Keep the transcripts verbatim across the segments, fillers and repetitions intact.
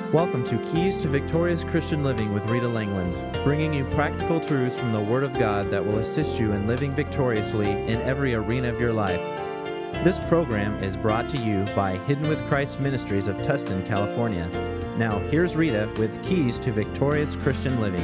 Welcome to Keys to Victorious Christian Living with Rita Langland, bringing you practical truths from the Word of God that will assist you in living victoriously in every arena of your life. This program is brought to you by Hidden with Christ Ministries of Tustin, California. Now, here's Rita with Keys to Victorious Christian Living.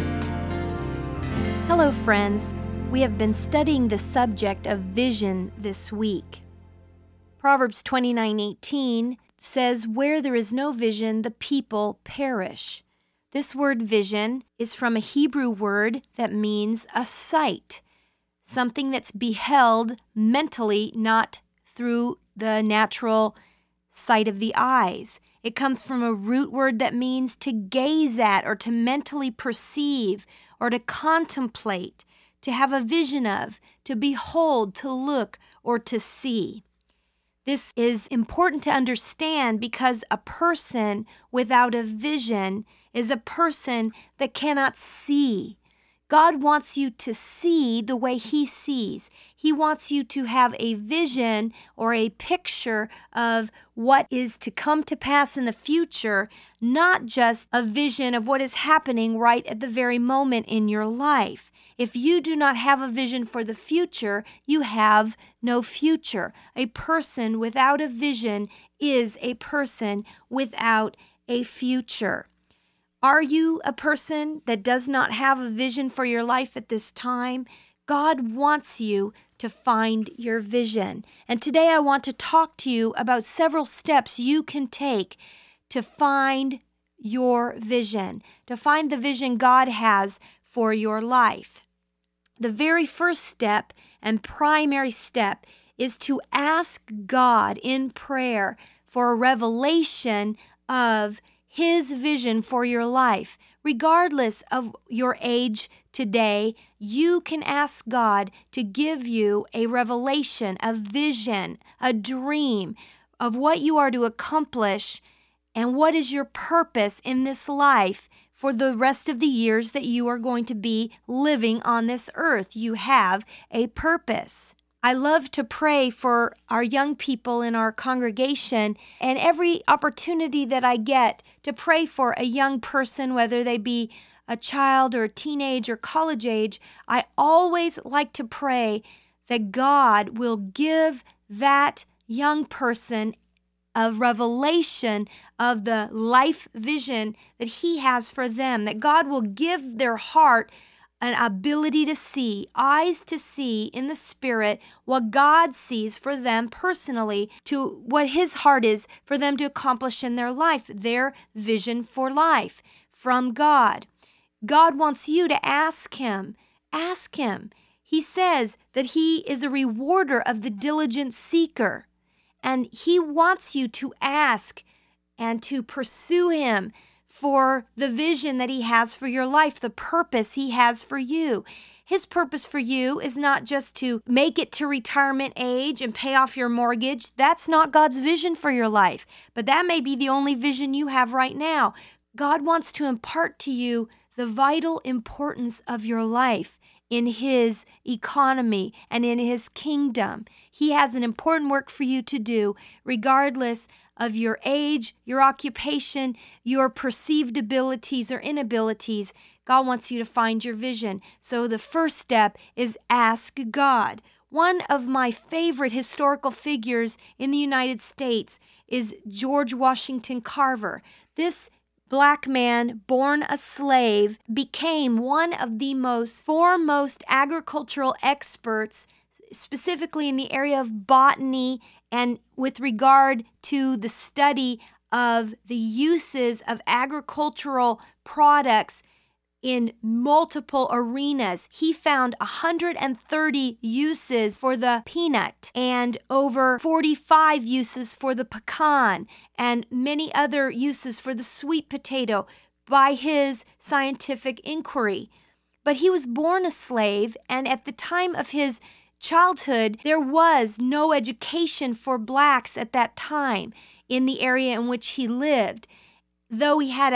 Hello, friends. We have been studying the subject of vision this week. Proverbs twenty-nine eighteen says, "Where there is no vision, the people perish." This word vision is from a Hebrew word that means a sight, something that's beheld mentally, not through the natural sight of the eyes. It comes from a root word that means to gaze at or to mentally perceive or to contemplate, to have a vision of, to behold, to look, or to see. This is important to understand because a person without a vision is a person that cannot see. God wants you to see the way He sees. He wants you to have a vision or a picture of what is to come to pass in the future, not just a vision of what is happening right at the very moment in your life. If you do not have a vision for the future, you have no future. A person without a vision is a person without a future. Are you a person that does not have a vision for your life at this time? God wants you to find your vision. And today I want to talk to you about several steps you can take to find your vision, to find the vision God has for your life. The very first step and primary step is to ask God in prayer for a revelation of His vision for your life. Regardless of your age today, you can ask God to give you a revelation, a vision, a dream of what you are to accomplish and what is your purpose in this life for the rest of the years that you are going to be living on this earth. You have a purpose. I love to pray for our young people in our congregation, and every opportunity that I get to pray for a young person, whether they be a child or a teenage or college age, I always like to pray that God will give that young person a revelation of the life vision that He has for them, that God will give their heart an ability to see, eyes to see in the Spirit what God sees for them personally, to what His heart is for them to accomplish in their life, their vision for life from God. God wants you to ask Him. Ask Him. He says that He is a rewarder of the diligent seeker. And He wants you to ask and to pursue Him for the vision that He has for your life, the purpose He has for you. His purpose for you is not just to make it to retirement age and pay off your mortgage. That's not God's vision for your life, but that may be the only vision you have right now. God wants to impart to you the vital importance of your life in His economy and in His kingdom. He has an important work for you to do, regardless of your age, your occupation, your perceived abilities or inabilities. God wants you to find your vision. So the first step is ask God. One of my favorite historical figures in the United States is George Washington Carver. This Black man, born a slave, became one of the most foremost agricultural experts, specifically in the area of botany and with regard to the study of the uses of agricultural products in multiple arenas. He found one hundred thirty uses for the peanut and over forty-five uses for the pecan and many other uses for the sweet potato by his scientific inquiry. But he was born a slave, and at the time of his childhood, there was no education for blacks at that time in the area in which he lived. Though he had a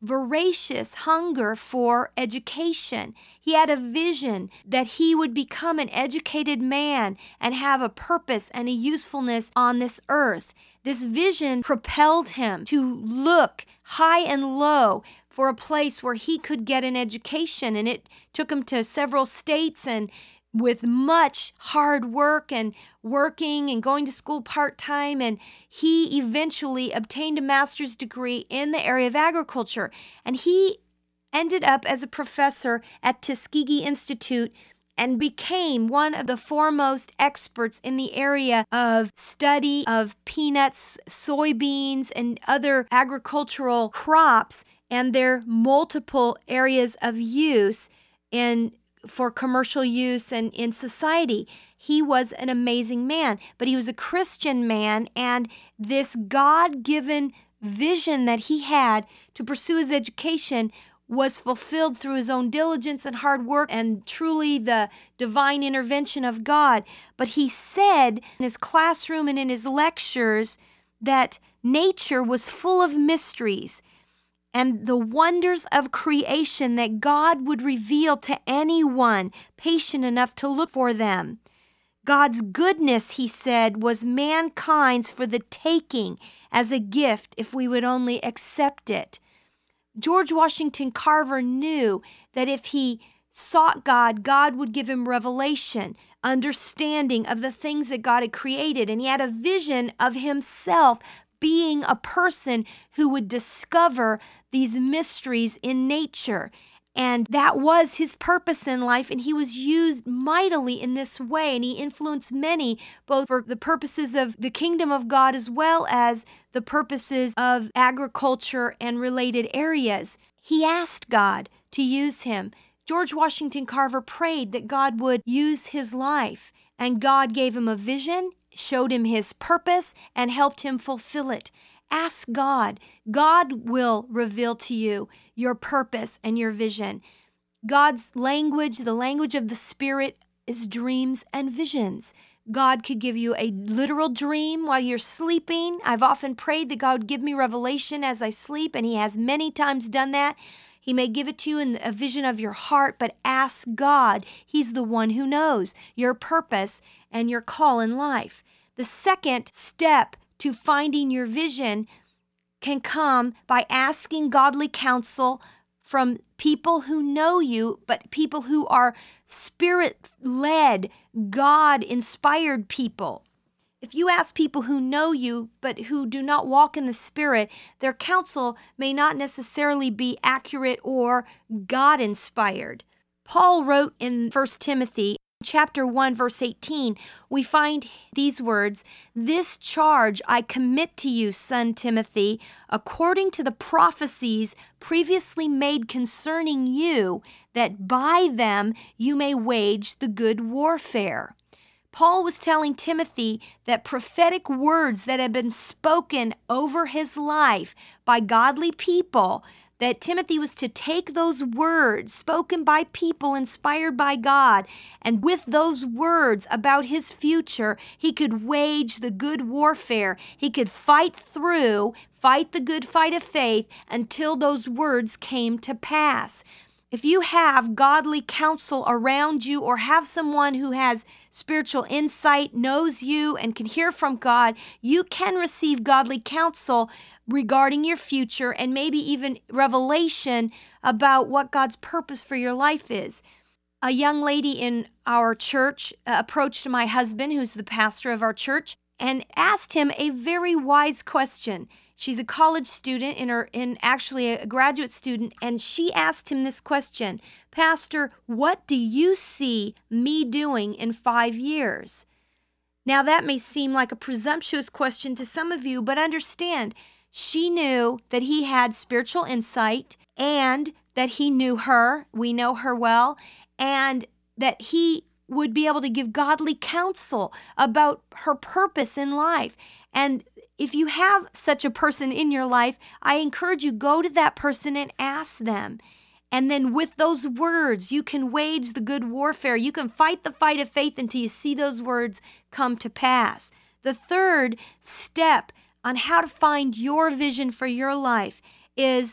voracious hunger for education. He had a vision that he would become an educated man and have a purpose and a usefulness on this earth. This vision propelled him to look high and low for a place where he could get an education, and it took him to several states, and with much hard work and working and going to school part-time, and he eventually obtained a master's degree in the area of agriculture. And he ended up as a professor at Tuskegee Institute and became one of the foremost experts in the area of study of peanuts, soybeans, and other agricultural crops and their multiple areas of use in for commercial use and in society. He was an amazing man, but he was a Christian man, and this God-given vision that he had to pursue his education was fulfilled through his own diligence and hard work and truly the divine intervention of God. But he said in his classroom and in his lectures that nature was full of mysteries and the wonders of creation that God would reveal to anyone patient enough to look for them. God's goodness, he said, was mankind's for the taking as a gift if we would only accept it. George Washington Carver knew that if he sought God, God would give him revelation, understanding of the things that God had created, and he had a vision of himself being a person who would discover these mysteries in nature. And that was his purpose in life, and he was used mightily in this way, and he influenced many, both for the purposes of the kingdom of God as well as the purposes of agriculture and related areas. He asked God to use him. George Washington Carver prayed that God would use his life, and God gave him a vision, showed him his purpose, and helped him fulfill it. Ask God. God will reveal to you your purpose and your vision. God's language, the language of the Spirit, is dreams and visions. God could give you a literal dream while you're sleeping. I've often prayed that God would give me revelation as I sleep, and he has many times done that. He may give it to you in a vision of your heart, but ask God. He's the one who knows your purpose and your call in life. The second step to finding your vision can come by asking godly counsel from people who know you, but people who are Spirit-led, God-inspired people. If you ask people who know you, but who do not walk in the Spirit, their counsel may not necessarily be accurate or God-inspired. Paul wrote in First Timothy, chapter one, verse eighteen, we find these words, "This charge I commit to you, son Timothy, according to the prophecies previously made concerning you, that by them you may wage the good warfare." Paul was telling Timothy that prophetic words that had been spoken over his life by godly people, that Timothy was to take those words spoken by people inspired by God, and with those words about his future, he could wage the good warfare. He could fight through, fight the good fight of faith until those words came to pass. If you have godly counsel around you or have someone who has spiritual insight, knows you, and can hear from God, you can receive godly counsel regarding your future and maybe even revelation about what God's purpose for your life is. A young lady in our church approached my husband, who's the pastor of our church, and asked him a very wise question. She's a college student, in her, in actually a graduate student, and she asked him this question, "Pastor, what do you see me doing in five years?" Now that may seem like a presumptuous question to some of you, but understand, she knew that he had spiritual insight and that he knew her, we know her well, and that he would be able to give godly counsel about her purpose in life. And if you have such a person in your life, I encourage you, go to that person and ask them. And then with those words, you can wage the good warfare. You can fight the fight of faith until you see those words come to pass. The third step on how to find your vision for your life is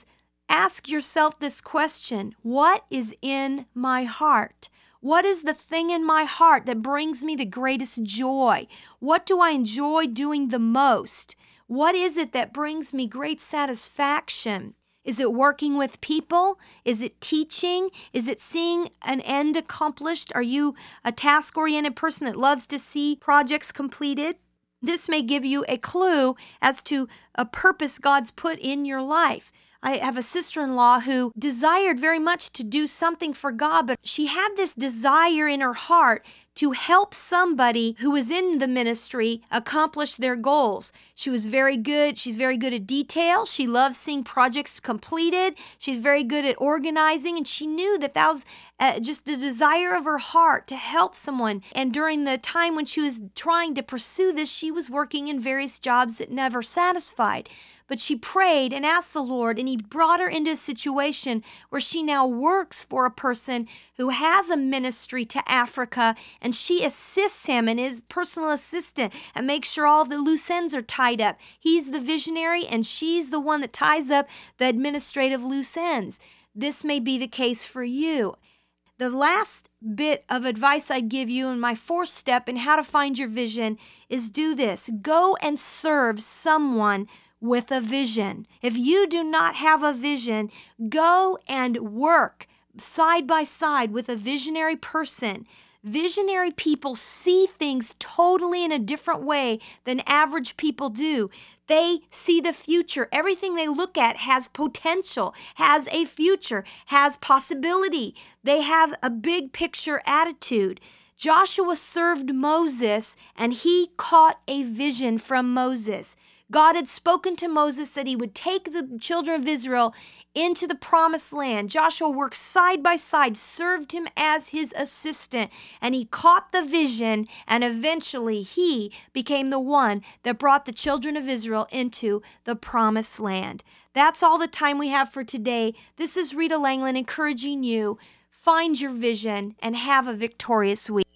ask yourself this question: what is in my heart? What is the thing in my heart that brings me the greatest joy? What do I enjoy doing the most? What is it that brings me great satisfaction? Is it working with people? Is it teaching? Is it seeing an end accomplished? Are you a task-oriented person that loves to see projects completed? This may give you a clue as to a purpose God's put in your life. I have a sister-in-law who desired very much to do something for God, but she had this desire in her heart to help somebody who was in the ministry accomplish their goals. She was very good. She's very good at detail. She loves seeing projects completed. She's very good at organizing, and she knew that that was uh, just the desire of her heart to help someone. And during the time when she was trying to pursue this, she was working in various jobs that never satisfied. But she prayed and asked the Lord, and He brought her into a situation where she now works for a person who has a ministry to Africa, and she assists him and is personal assistant and makes sure all the loose ends are tied up. He's the visionary, and she's the one that ties up the administrative loose ends. This may be the case for you. The last bit of advice I give you, and my fourth step in how to find your vision, is do this. Go and serve someone with a vision. If you do not have a vision, go and work side by side with a visionary person. Visionary people see things totally in a different way than average people do. They see the future. Everything they look at has potential, has a future, has possibility. They have a big picture attitude. Joshua served Moses, and he caught a vision from Moses. God had spoken to Moses that He would take the children of Israel into the promised land. Joshua worked side by side, served him as his assistant, and he caught the vision, and eventually he became the one that brought the children of Israel into the promised land. That's all the time we have for today. This is Rita Langland encouraging you, find your vision and have a victorious week.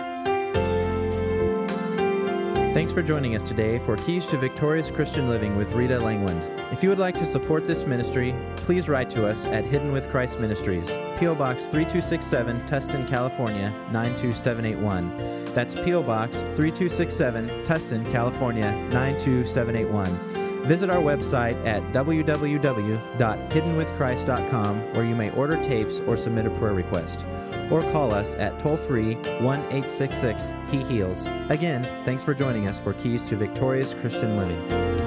Thanks for joining us today for Keys to Victorious Christian Living with Rita Langland. If you would like to support this ministry, please write to us at Hidden with Christ Ministries, P O Box three two six seven, Tustin, California, nine two seven eight one. That's P O Box three two six seven, Tustin, California, nine two seven eight one. Visit our website at w w w dot hidden with christ dot com, where you may order tapes or submit a prayer request. Or call us at toll-free one eight six six, He Heals. Again, thanks for joining us for Keys to Victorious Christian Living.